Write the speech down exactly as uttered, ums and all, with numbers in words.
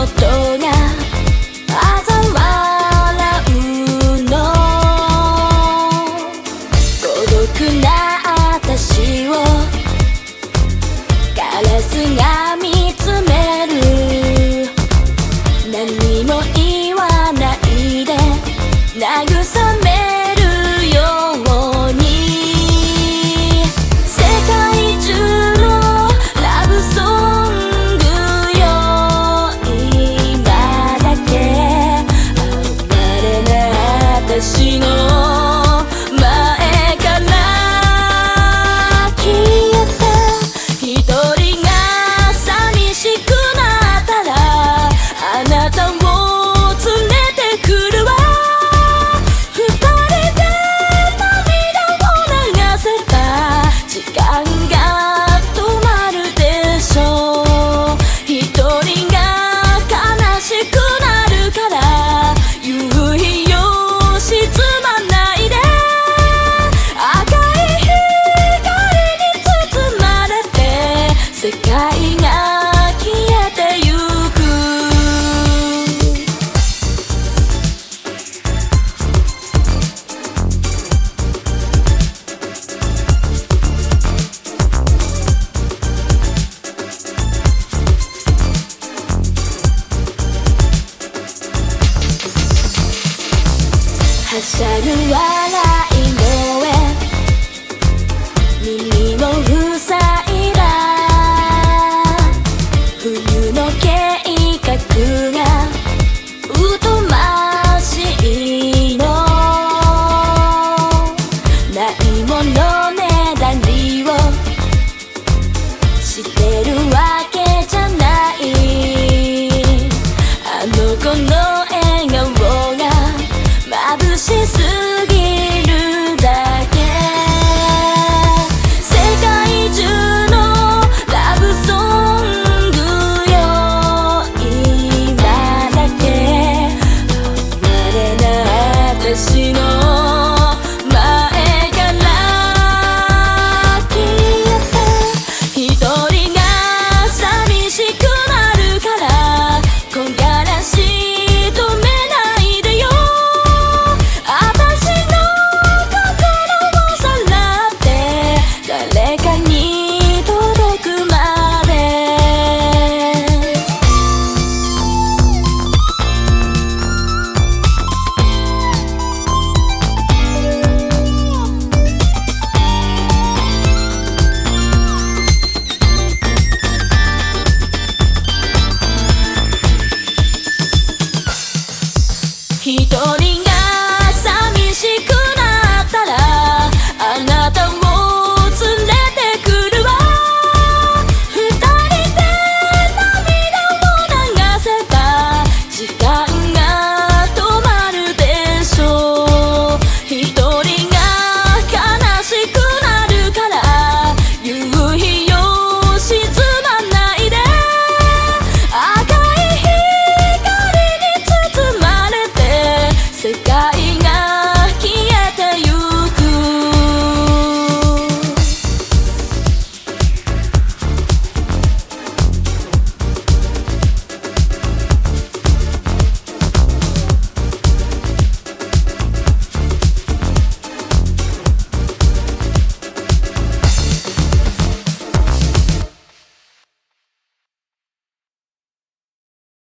音が嘲笑うの。孤独な私をガラスが見つめる。何も言わないで慰めるように。世界中のラブソングよ、今だけ離れない私の前から消えて。一人が寂しくなったらあなたを連れてくるわ。二人で涙を流せば時間が止まるでしょう。一人が悲しくなるから夕日よ沈まないで。赤い光に包まれて世界が消えてゆく。はしゃぐ笑い声、耳も塞いだ冬